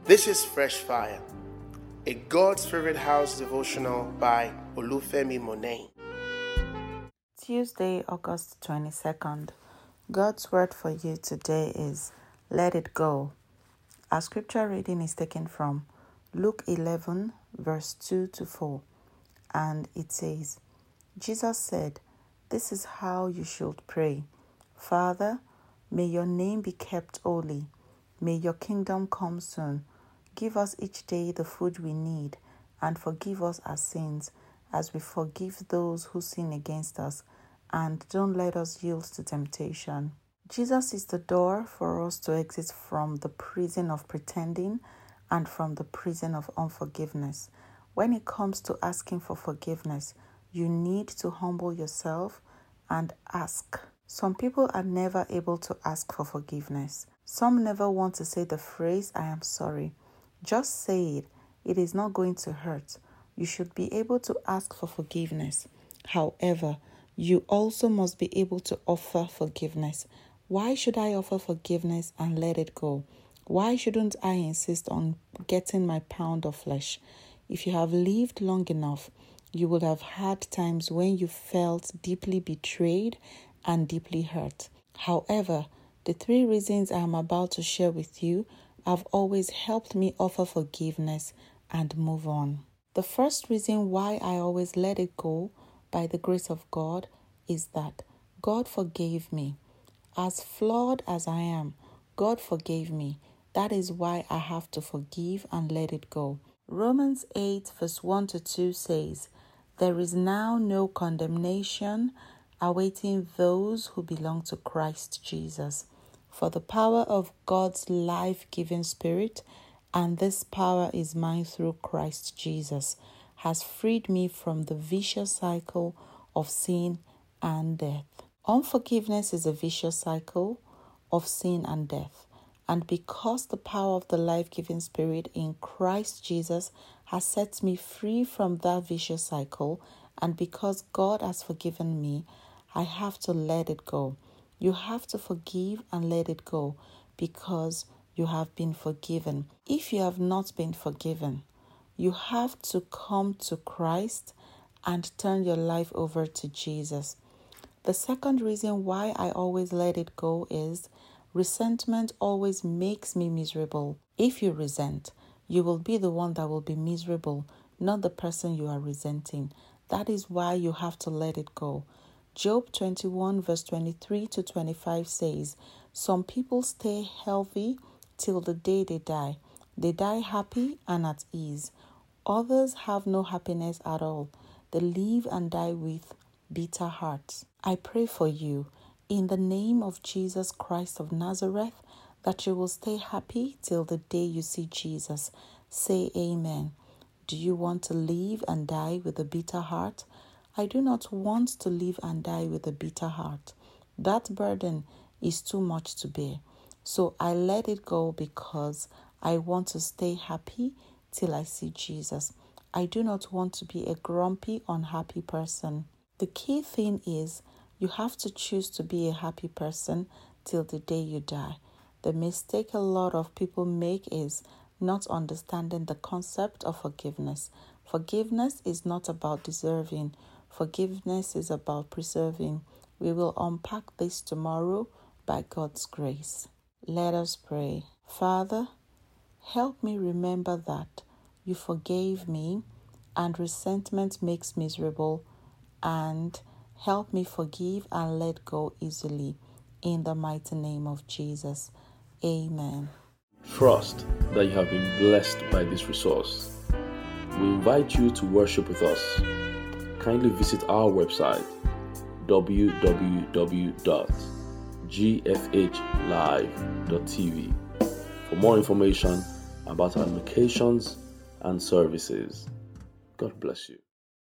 This is Fresh Fire, a God's Favorite House devotional by Olufemi Monet. Tuesday, August 22nd. God's word for you today is let it go. Our scripture reading is taken from Luke 11, verse 2 to 4. And it says, Jesus said, "This is how you should pray. Father, may your name be kept holy. May your kingdom come soon. Give us each day the food we need, and forgive us our sins as we forgive those who sin against us, and don't let us yield to temptation." Jesus is the door for us to exit from the prison of pretending and from the prison of unforgiveness. When it comes to asking for forgiveness, you need to humble yourself and ask. Some people are never able to ask for forgiveness. Some never want to say the phrase, "I am sorry." Just say it. It is not going to hurt. You should be able to ask for forgiveness. However, you also must be able to offer forgiveness. Why should I offer forgiveness and let it go? Why shouldn't I insist on getting my pound of flesh? If you have lived long enough, you would have had times when you felt deeply betrayed and deeply hurt. However, the 3 reasons I am about to share with you have always helped me offer forgiveness and move on. The first reason why I always let it go by the grace of God is that God forgave me. As flawed as I am, God forgave me. That is why I have to forgive and let it go. Romans 8 verse 1 to 2 says, "There is now no condemnation awaiting those who belong to Christ Jesus. For the power of God's life-giving Spirit, and this power is mine through Christ Jesus, has freed me from the vicious cycle of sin and death." Unforgiveness is a vicious cycle of sin and death. And because the power of the life-giving Spirit in Christ Jesus has set me free from that vicious cycle, and because God has forgiven me, I have to let it go. You have to forgive and let it go because you have been forgiven. If you have not been forgiven, you have to come to Christ and turn your life over to Jesus. The second reason why I always let it go is resentment always makes me miserable. If you resent, you will be the one that will be miserable, not the person you are resenting. That is why you have to let it go. Job 21 verse 23 to 25 says, "Some people stay healthy till the day they die. They die happy and at ease. Others have no happiness at all. They live and die with bitter hearts." I pray for you, in the name of Jesus Christ of Nazareth, that you will stay happy till the day you see Jesus. Say amen. Do you want to live and die with a bitter heart? I do not want to live and die with a bitter heart. That burden is too much to bear. So I let it go because I want to stay happy till I see Jesus. I do not want to be a grumpy, unhappy person. The key thing is you have to choose to be a happy person till the day you die. The mistake a lot of people make is not understanding the concept of forgiveness. Forgiveness is not about deserving. Forgiveness is about preserving. We will unpack this tomorrow by God's grace. Let us pray. Father, help me remember that you forgave me and resentment makes miserable, and help me forgive and let go easily. In the mighty name of Jesus. Amen. Trust that you have been blessed by this resource. We invite you to worship with us. Kindly visit our website www.gfhlive.tv for more information about our locations and services. God bless you.